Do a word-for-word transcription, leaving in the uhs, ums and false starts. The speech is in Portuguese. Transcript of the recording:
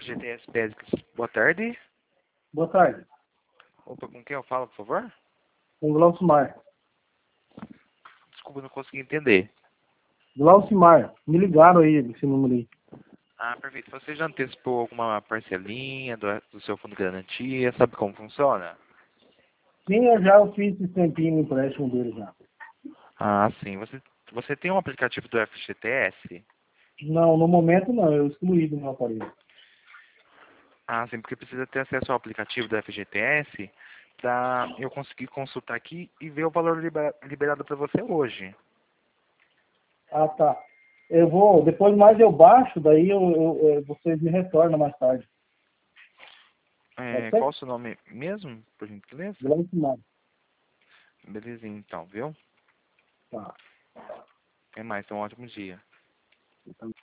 F G T S Basics. Boa tarde. Boa tarde. Opa, com quem eu falo, por favor? Com Glaucimar. Desculpa, não consegui entender. Glaucimar. Me ligaram aí, esse número aí. Ah, perfeito. Você já antecipou alguma parcelinha do, do seu fundo de garantia? Sabe como funciona? Sim, eu já eu fiz esse tempinho no empréstimo dele já. Ah, sim. Você, você tem um aplicativo do F G T S? Não, no momento não, eu excluí do meu aparelho. Ah, sim, porque precisa ter acesso ao aplicativo do F G T S para eu conseguir consultar aqui e ver o valor libera- liberado para você hoje. Ah, tá. Eu vou, depois mais eu baixo, daí eu, eu- eu- vocês me retornam mais tarde. Pode É, ser? qual o seu nome mesmo, por gentileza? Glaucimar. Belezinha, então, viu? Tá. É mais, então, um ótimo dia.